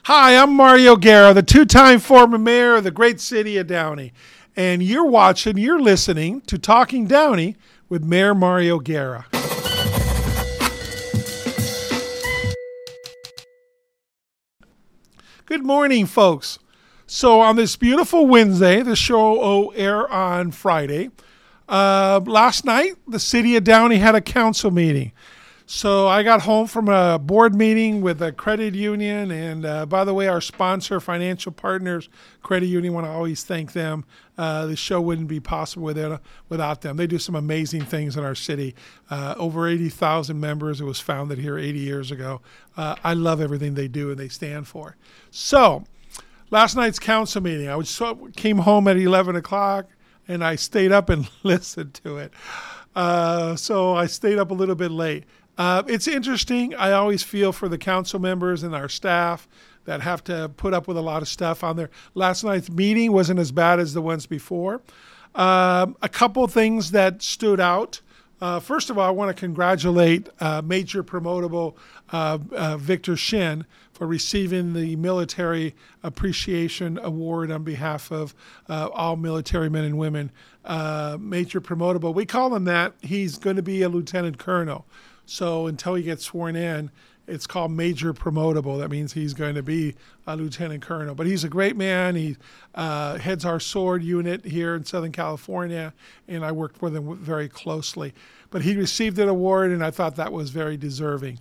Hi, I'm Mario Guerra, the two-time former mayor of the great city of Downey. And you're listening to Talking Downey with Mayor Mario Guerra. Good morning, folks. So on this beautiful Wednesday, the show will air on Friday. Last night, the city of Downey had a council meeting. So I got home from a board meeting with a credit union, and by the way, our sponsor, Financial Partners Credit Union, want to always thank them. The show wouldn't be possible without them. They do some amazing things in our city. Over 80,000 members. It was founded here 80 years ago. I love everything they do and they stand for. So last night's council meeting, came home at 11 o'clock, and I stayed up and listened to it. So I stayed up a little bit late. It's interesting. I always feel for the council members and our staff that have to put up with a lot of stuff on there. Last night's meeting wasn't as bad as the ones before. A couple of things that stood out. First of all, I want to congratulate Major Promotable Victor Shin for receiving the Military Appreciation Award on behalf of all military men and women. Major Promotable, we call him that. He's going to be a lieutenant colonel. So until he gets sworn in, it's called Major Promotable. That means he's going to be a lieutenant colonel. But he's a great man. He heads our sword unit here in Southern California, and I worked with him very closely. But he received an award, and I thought that was very deserving.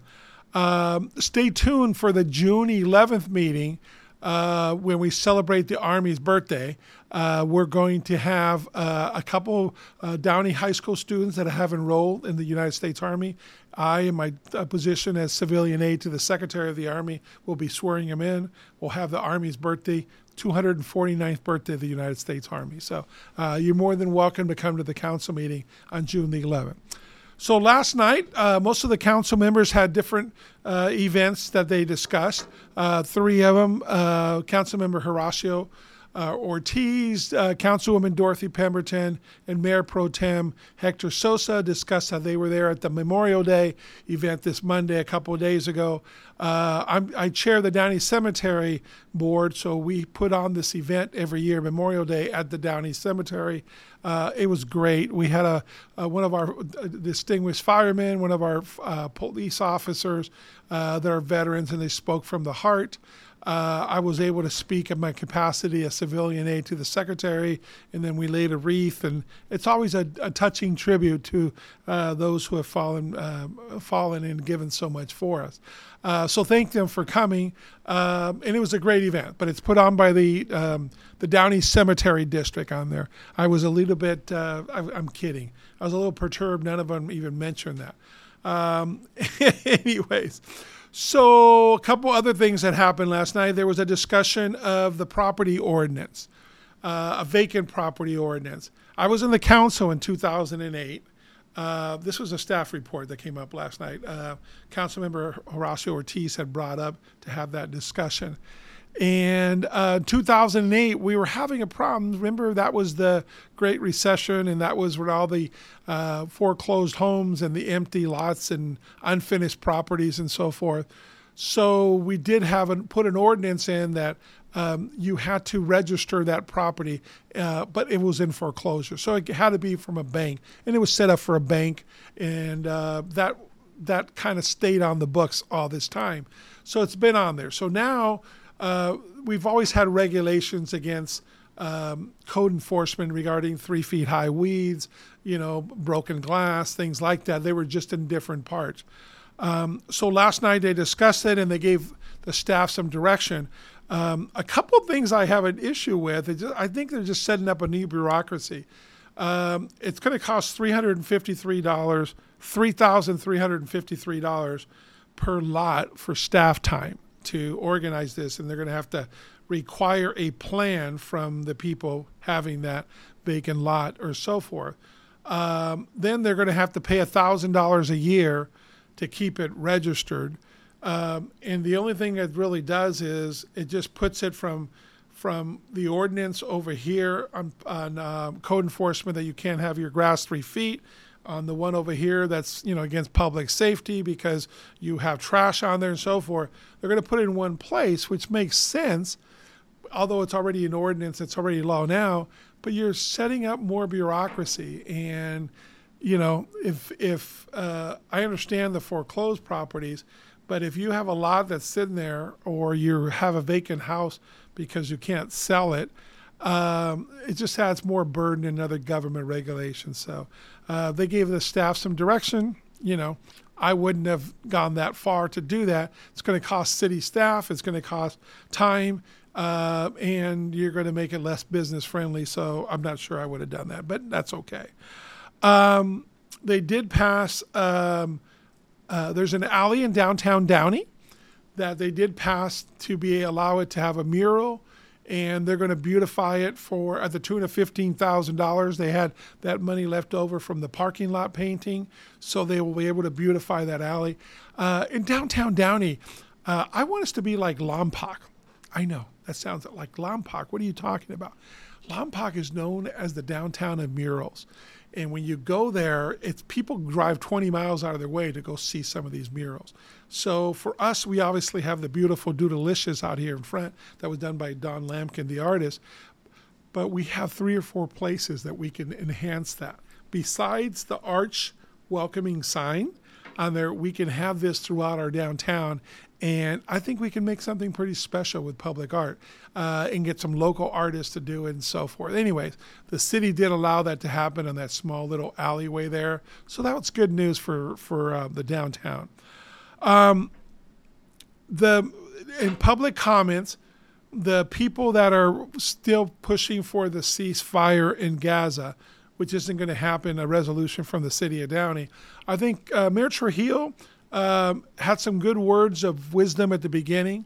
Stay tuned for the June 11th meeting when we celebrate the Army's birthday. We're going to have a couple Downey High School students that have enrolled in the United States Army. I, in my position as civilian aide to the Secretary of the Army, will be swearing them in. We'll have the Army's birthday, 249th birthday of the United States Army. So you're more than welcome to come to the council meeting on June the 11th. So last night, most of the council members had different events that they discussed. Three of them, Councilmember Horacio Ortiz, Councilwoman Dorothy Pemberton, and Mayor Pro Tem Hector Sosa discussed how they were there at the Memorial Day event this Monday a couple of days ago. I chair the Downey Cemetery Board, so we put on this event every year, Memorial Day, at the Downey Cemetery. It was great. We had one of our distinguished firemen, one of our police officers that are veterans, and they spoke from the heart. I was able to speak in my capacity as civilian aide to the secretary, and then we laid a wreath. And it's always a touching tribute to those who have fallen and given so much for us. So thank them for coming. And it was a great event, but it's put on by the Downey Cemetery District on there. I was a little bit, I'm kidding. I was a little perturbed. None of them even mentioned that. Anyways. So a couple other things that happened last night. There was a discussion of the property ordinance, a vacant property ordinance. I was in the council in 2008. This was a staff report that came up last night. Councilmember Horacio Ortiz had brought up to have that discussion. And 2008, we were having a problem. Remember, that was the Great Recession, and that was where all the foreclosed homes and the empty lots and unfinished properties and so forth. So we did put an ordinance in that you had to register that property, but it was in foreclosure. So it had to be from a bank, and it was set up for a bank, and that kind of stayed on the books all this time. So it's been on there. So now we've always had regulations against code enforcement regarding 3 feet high weeds, broken glass, things like that. They were just in different parts. So last night they discussed it and they gave the staff some direction. A couple of things I have an issue with. I think they're just setting up a new bureaucracy. It's going to cost $353 per lot for staff time to organize this, and they're going to have to require a plan from the people having that vacant lot or so forth. Then they're going to have to pay $1,000 a year to keep it registered. And the only thing it really does is it just puts it from the ordinance over here on code enforcement that you can't have your grass 3 feet on the one over here that's, against public safety because you have trash on there and so forth. They're going to put it in one place, which makes sense, although it's already an ordinance, it's already law now, but you're setting up more bureaucracy. And, if I understand the foreclosed properties, but if you have a lot that's sitting there or you have a vacant house because you can't sell it, it just adds more burden and other government regulations. So they gave the staff some direction. I wouldn't have gone that far to do that. It's going to cost city staff. It's going to cost time. And you're going to make it less business friendly. So I'm not sure I would have done that, but that's okay. They did pass, there's an alley in downtown Downey that they did pass to allow it to have a mural, and they're going to beautify it at the tune of $15,000. They had that money left over from the parking lot painting, so they will be able to beautify that alley. In downtown Downey, I want us to be like Lompoc. I know, that sounds like Lompoc. What are you talking about? Lompoc is known as the downtown of murals. And when you go there, people drive 20 miles out of their way to go see some of these murals. So for us, we obviously have the beautiful Doodalicious out here in front that was done by Don Lampkin, the artist. But we have 3 or 4 places that we can enhance that. Besides the arch welcoming sign on there, we can have this throughout our downtown. And I think we can make something pretty special with public art and get some local artists to do it and so forth. Anyways, the city did allow that to happen on that small little alleyway there. So that was good news for the downtown. In public comments, the people that are still pushing for the ceasefire in Gaza, which isn't going to happen, a resolution from the city of Downey, I think Mayor Trujillo had some good words of wisdom at the beginning.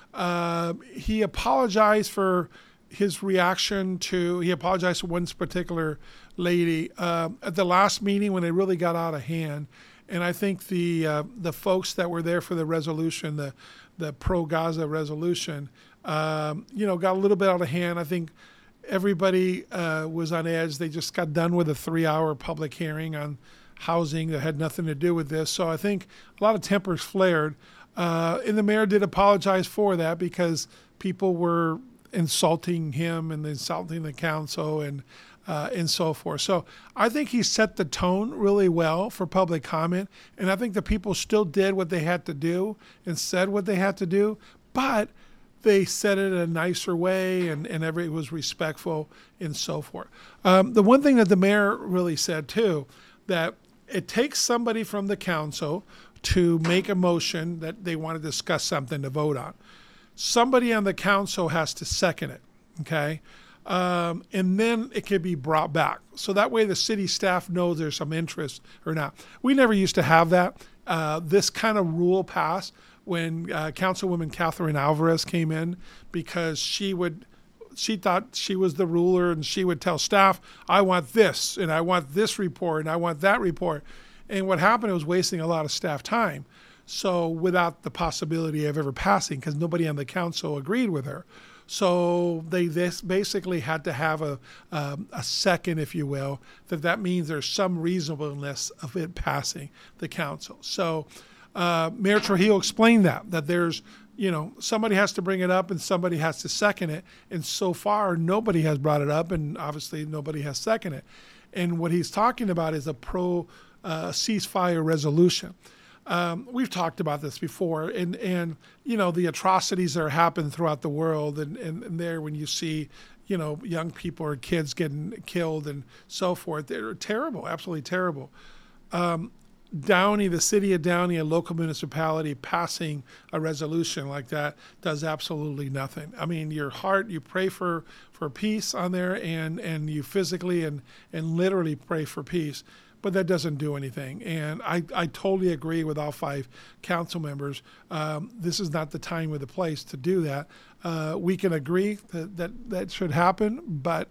He apologized for his reaction he apologized to one particular lady at the last meeting when it really got out of hand. And I think the folks that were there for the resolution, the pro-Gaza resolution, got a little bit out of hand. I think everybody was on edge. They just got done with a 3-hour public hearing on housing that had nothing to do with this. So I think a lot of tempers flared. And the mayor did apologize for that because people were insulting him and insulting the council and so forth. So I think he set the tone really well for public comment. And I think the people still did what they had to do and said what they had to do. But they said it in a nicer way and everybody was respectful and so forth. The one thing that the mayor really said too, that it takes somebody from the council to make a motion that they want to discuss something to vote on. Somebody on the council has to second it, okay? And then it can be brought back. So that way the city staff knows there's some interest or not. We never used to have that. This kind of rule passed when Councilwoman Catherine Alvarez came in because she thought she was the ruler and she would tell staff, I want this and I want this report and I want that report. And what happened, it was wasting a lot of staff time. So without the possibility of ever passing because nobody on the council agreed with her. So they basically had to have a second, if you will, that means there's some reasonableness of it passing the council. So Mayor Trujillo explained that there's, somebody has to bring it up and somebody has to second it. And so far, nobody has brought it up and obviously nobody has seconded it. And what he's talking about is a ceasefire resolution. We've talked about this before and the atrocities that are happening throughout the world and there when you see, young people or kids getting killed and so forth, they're terrible, absolutely terrible. Downey, the city of Downey, a local municipality passing a resolution like that does absolutely nothing. I mean, your heart, you pray for peace on there and you physically and literally pray for peace, but that doesn't do anything. And I totally agree with all 5 council members. This is not the time or the place to do that. We can agree that should happen, but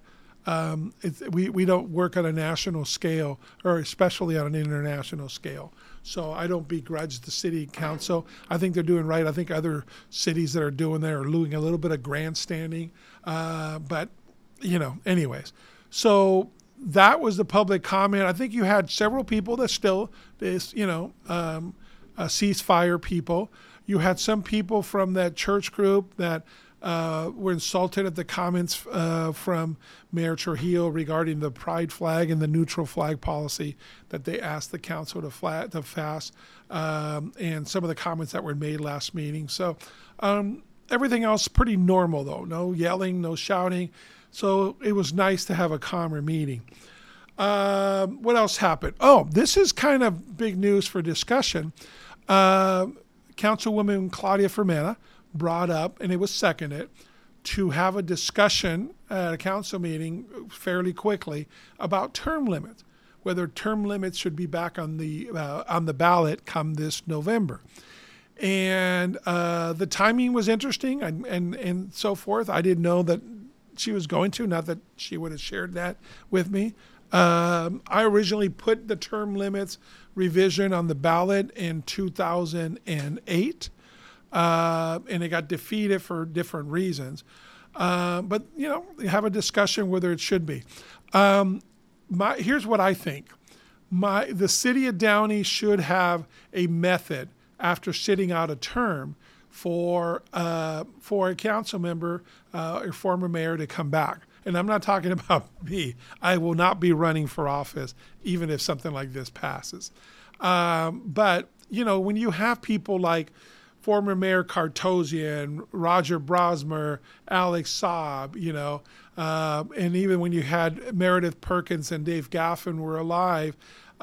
we don't work on a national scale or especially on an international scale. So I don't begrudge the city council. I think they're doing right. I think other cities that are doing that are doing a little bit of grandstanding. But anyways. So that was the public comment. I think you had several people that still, ceasefire people. You had some people from that church group that were insulted at the comments from Mayor Trujillo regarding the pride flag and the neutral flag policy that they asked the council to pass, and some of the comments that were made last meeting. So everything else pretty normal, though. No yelling, no shouting. So it was nice to have a calmer meeting. What else happened? Oh, this is kind of big news for discussion. Councilwoman Claudia Fermena brought up, and it was seconded, to have a discussion at a council meeting fairly quickly about term limits, whether term limits should be back on the ballot come this November. And the timing was interesting and so forth. I didn't know that she was going to, not that she would have shared that with me. I originally put the term limits revision on the ballot in 2008. And it got defeated for different reasons. But, you have a discussion whether it should be. Here's what I think. The city of Downey should have a method after sitting out a term for a council member or former mayor to come back. And I'm not talking about me. I will not be running for office, even if something like this passes. But, when you have people like former Mayor Kartosian, Roger Brosmer, Alex Saab, and even when you had Meredith Perkins and Dave Gaffin were alive,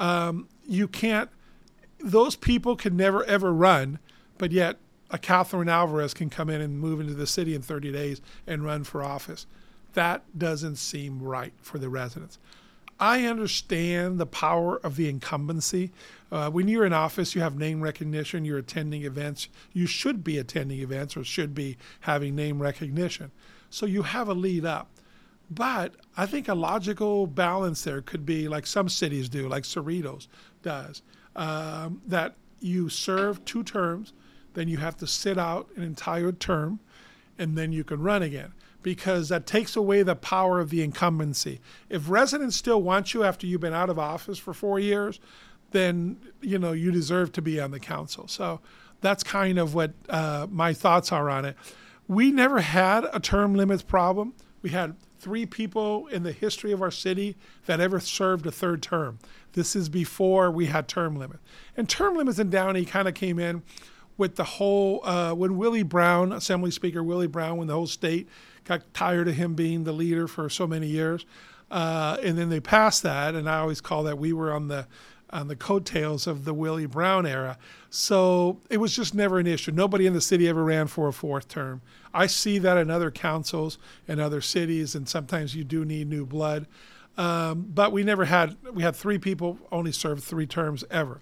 those people can never, ever run, but yet a Catherine Alvarez can come in and move into the city in 30 days and run for office. That doesn't seem right for the residents. I understand the power of the incumbency. When you're in office, you have name recognition. You're attending events. You should be attending events or should be having name recognition. So you have a lead up. But I think a logical balance there could be like some cities do, like Cerritos does, that you serve 2 terms, then you have to sit out an entire term, and then you can run again, because that takes away the power of the incumbency. If residents still want you after you've been out of office for 4 years, then you deserve to be on the council. So that's kind of what my thoughts are on it. We never had a term limits problem. We had 3 people in the history of our city that ever served a 3rd term. This is before we had term limits. And term limits in Downey kind of came in with the whole, when Willie Brown, Assembly Speaker Willie Brown, when the whole state got tired of him being the leader for so many years. And then they passed that, and I always call that we were on the coattails of the Willie Brown era. So it was just never an issue. Nobody in the city ever ran for a 4th term. I see that in other councils and other cities, and sometimes you do need new blood. But we had 3 people only served 3 terms ever.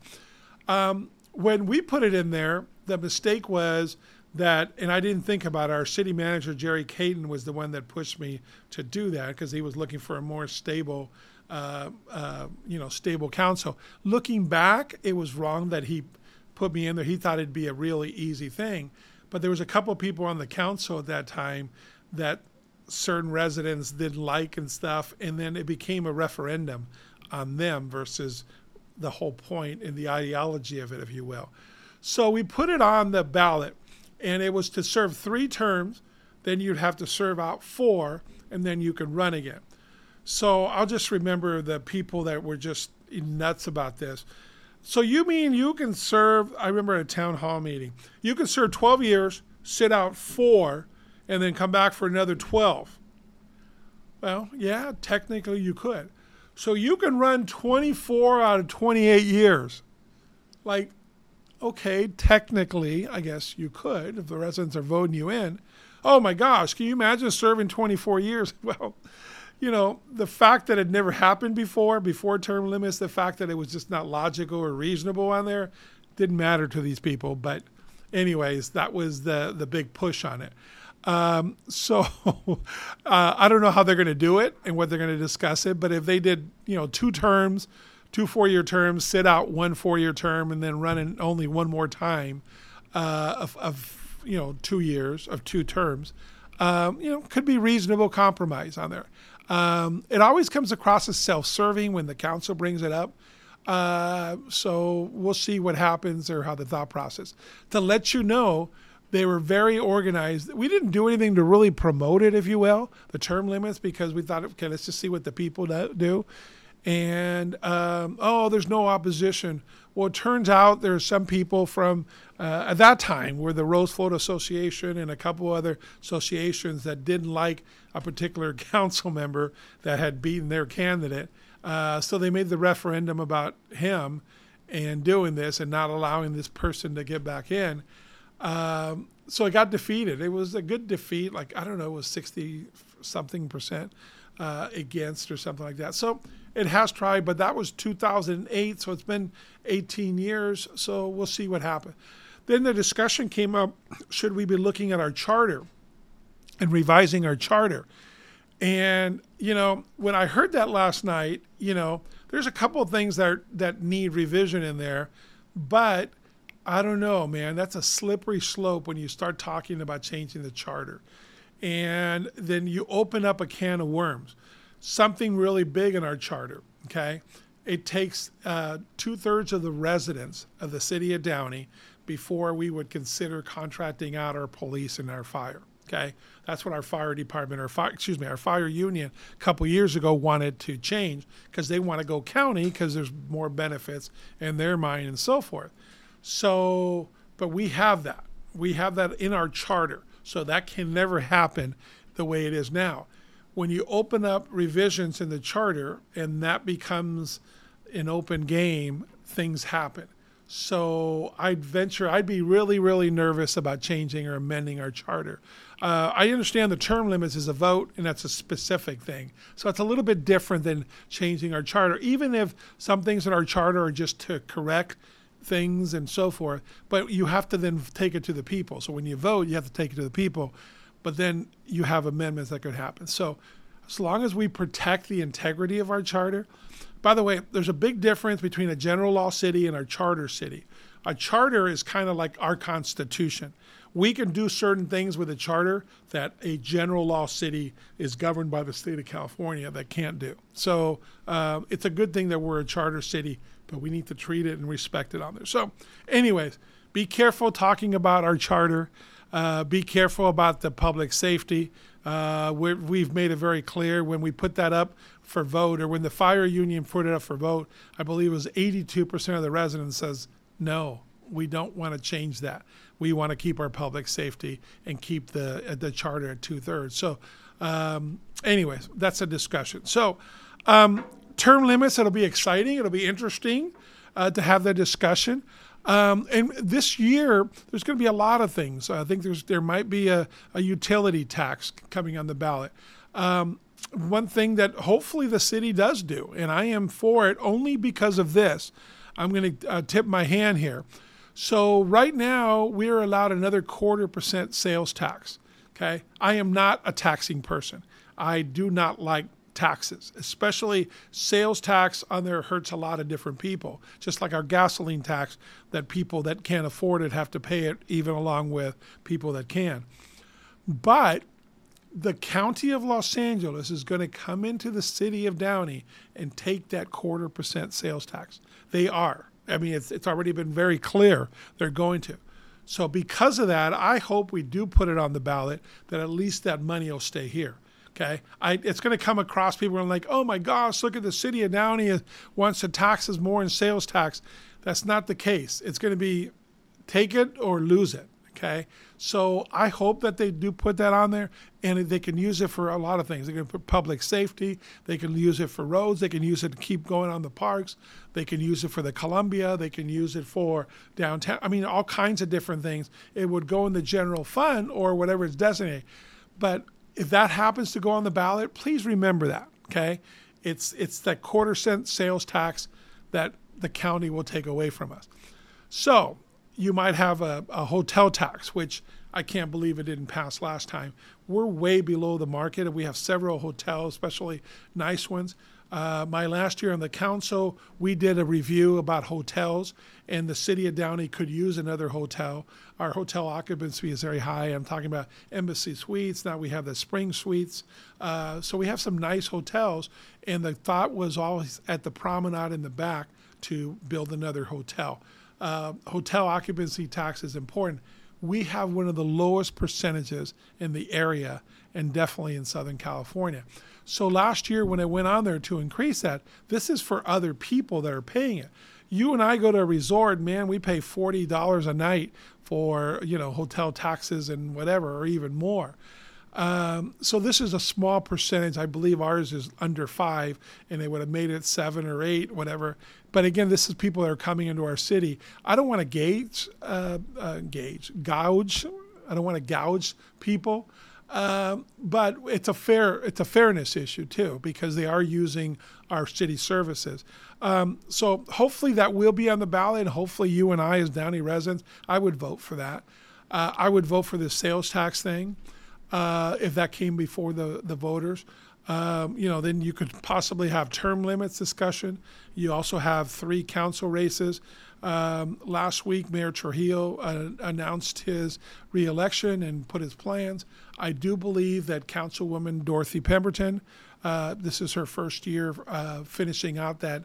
When we put it in there, the mistake was that, and I didn't think about it, our city manager, Jerry Caton, was the one that pushed me to do that because he was looking for a more stable stable council. Looking back, it was wrong that he put me in there. He thought it'd be a really easy thing. But there was a couple of people on the council at that time that certain residents didn't like and stuff, and then it became a referendum on them versus the whole point and the ideology of it, if you will. So we put it on the ballot, and it was to serve 3 terms, then you'd have to serve out 4, and then you could run again. So I'll just remember the people that were just nuts about this. So you mean you can serve, I remember at a town hall meeting, you can serve 12 years, sit out 4, and then come back for another 12. Well, yeah, technically you could. So you can run 24 out of 28 years. Like, okay, technically, I guess you could if the residents are voting you in. Oh my gosh, can you imagine serving 24 years? Well, the fact that it never happened before term limits, the fact that it was just not logical or reasonable on there, didn't matter to these people. But anyways, that was the big push on it. So I don't know how they're going to do it and what they're going to discuss it. But if they did, 2 terms, 2 4-year terms, sit out 1 4-year term, and then run in only one more time of 2 years of 2 terms, could be reasonable compromise on there. It always comes across as self-serving when the council brings it up. So we'll see what happens or how the thought process. To let you know, they were very organized. We didn't do anything to really promote it, if you will, the term limits, because we thought, okay, let's just see what the people do. And, there's no opposition. Well, it turns out there's some people from, at that time, were the Rosefloat Association and a couple other associations that didn't like a particular council member that had beaten their candidate. So they made the referendum about him and doing this and not allowing this person to get back in. So it got defeated. It was a good defeat. Like, I don't know, it was 60-something% against or something like that. So it has tried, but that was 2008. So it's been 18 years. So we'll see what happens. Then the discussion came up, should we be looking at our charter and revising our charter? And, when I heard that last night, there's a couple of things that need revision in there, but I don't know, man. That's a slippery slope when you start talking about changing the charter. And then you open up a can of worms. Something really big in our charter, okay? It takes 2/3 of the residents of the city of Downey before we would consider contracting out our police and our fire, okay? That's what our fire department, our fire union a couple years ago wanted to change because they want to go county because there's more benefits in their mind and so forth. So, but we have that. We have that in our charter. So that can never happen the way it is now. When you open up revisions in the charter and that becomes an open game, things happen. So I'd be really, really nervous about changing or amending our charter. I understand the term limits is a vote, and that's a specific thing. So it's a little bit different than changing our charter, even if some things in our charter are just to correct things and so forth, but you have to then take it to the people. So when you vote, you have to take it to the people, but then you have amendments that could happen. So as long as we protect the integrity of our charter, by the way, there's a big difference between a general law city and our charter city. A charter is kind of like our Constitution. We can do certain things with a charter that a general law city is governed by the state of California that can't do. So it's a good thing that we're a charter city, but we need to treat it and respect it on there. So anyways, be careful talking about our charter. Be careful about the public safety. We've made it very clear when we put that up for vote, or when the fire union put it up for vote, I believe it was 82% of the residents says, no, we don't want to change that. We want to keep our public safety and keep the charter at 2/3. So anyways, that's a discussion. So term limits, it'll be exciting. It'll be interesting to have that discussion. And this year, there's going to be a lot of things. I think there might be a utility tax coming on the ballot. One thing that hopefully the city does do, and I am for it only because of this. I'm going to tip my hand here. So right now, we're allowed another 0.25% sales tax. Okay, I am not a taxing person. I do not like taxes, especially sales tax on there hurts a lot of different people, just like our gasoline tax that people that can't afford it have to pay it even along with people that can. But the county of Los Angeles is going to come into the city of Downey and take that 0.25% sales tax. They are. I mean, it's already been very clear they're going to. So because of that, I hope we do put it on the ballot that at least that money will stay here. Okay, it's going to come across people and like, oh my gosh, look at the city of Downey wants to tax us more in sales tax. That's not the case. It's going to be take it or lose it. Okay, so I hope that they do put that on there, and they can use it for a lot of things. They can put public safety. They can use it for roads. They can use it to keep going on the parks. They can use it for the Columbia. They can use it for downtown. I mean, all kinds of different things. It would go in the general fund or whatever it's designated. But if that happens to go on the ballot, please remember that, okay? It's that 0.25% sales tax that the county will take away from us. So you might have a hotel tax, which I can't believe it didn't pass last time. We're way below the market, and we have several hotels, especially nice ones. My last year on the council, we did a review about hotels, and the city of Downey could use another hotel. Our hotel occupancy is very high. I'm talking about Embassy Suites. Now we have the Spring Suites. So we have some nice hotels, and the thought was always at the promenade in the back to build another hotel. Hotel occupancy tax is important. We have one of the lowest percentages in the area, and definitely in Southern California. So last year when I went on there to increase that, this is for other people that are paying it. You and I go to a resort, man, we pay $40 a night for, hotel taxes and whatever, or even more. So this is a small percentage. I believe ours is under 5, and they would have made it 7 or 8, whatever. But again, this is people that are coming into our city. I don't want to gouge. I don't want to gouge people. But it's a fairness issue too, because they are using our city services. So hopefully that will be on the ballot, and hopefully you and I as Downey residents, I would vote for that. I would vote for the sales tax thing if that came before the voters. Then you could possibly have term limits discussion. You also have 3 council races. Last week, Mayor Trujillo announced his reelection and put his plans. I do believe that Councilwoman Dorothy Pemberton, this is her first year finishing out that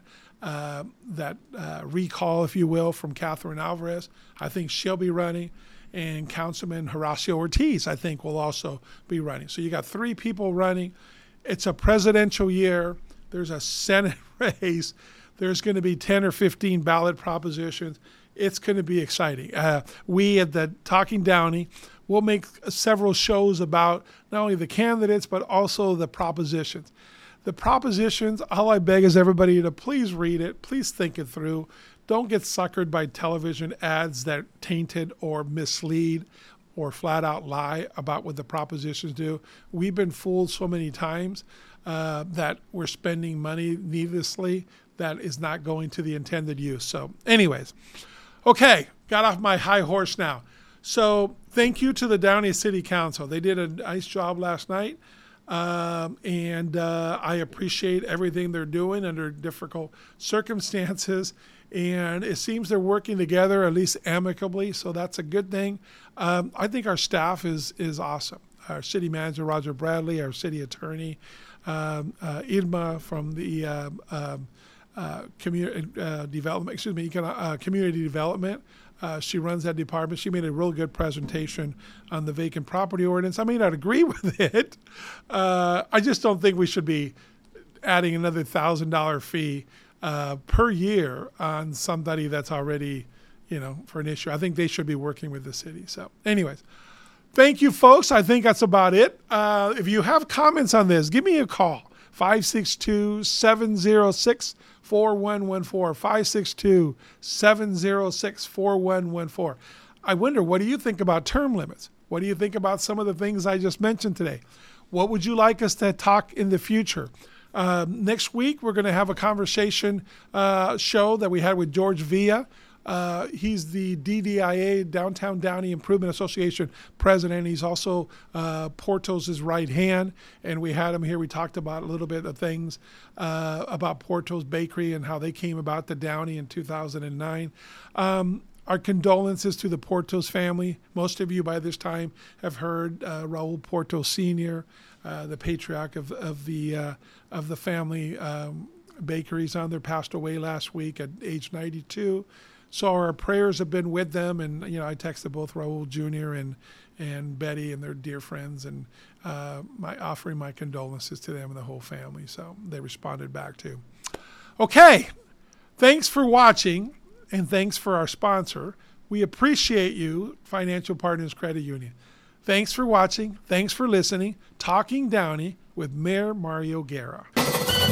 recall, if you will, from Catherine Alvarez. I think she'll be running. And Councilman Horacio Ortiz, I think, will also be running. So you got 3 people running. It's a presidential year. There's a Senate race. There's going to be 10 or 15 ballot propositions. It's going to be exciting. We at the Talking Downey will make several shows about not only the candidates, but also the propositions. The propositions, all I beg is everybody to please read it. Please think it through. Don't get suckered by television ads that tainted or mislead or flat out lie about what the propositions do. We've been fooled so many times that we're spending money needlessly that is not going to the intended use. So anyways, okay, got off my high horse now. So thank you to the Downey City Council. They did a nice job last night. And I appreciate everything they're doing under difficult circumstances. And it seems they're working together, at least amicably, so that's a good thing. I think our staff is awesome. Our city manager, Roger Bradley, our city attorney, Irma from the community development. She runs that department. She made a real good presentation on the vacant property ordinance. I may not agree with it. I just don't think we should be adding another $1,000 fee per year on somebody that's already, for an issue. I think they should be working with the city. So anyways, thank you, folks. I think that's about it. If you have comments on this, give me a call. 562-706-4114, 562-706-4114. I wonder, what do you think about term limits? What do you think about some of the things I just mentioned today? What would you like us to talk in the future? Next week, we're going to have a conversation show that we had with George Villa. He's the DDIA, Downtown Downey Improvement Association president. He's also Porto's right hand, and we had him here. We talked about a little bit of things about Porto's Bakery and how they came about to Downey in 2009. Our condolences to the Portos family. Most of you by this time have heard Raul Porto Sr., the patriarch of the family bakeries on there, passed away last week at age 92. So our prayers have been with them, and I texted both Raul Jr. and Betty and their dear friends, and offering my condolences to them and the whole family. So they responded back too. Okay, thanks for watching, and thanks for our sponsor. We appreciate you, Financial Partners Credit Union. Thanks for watching. Thanks for listening. Talking Downey with Mayor Mario Guerra.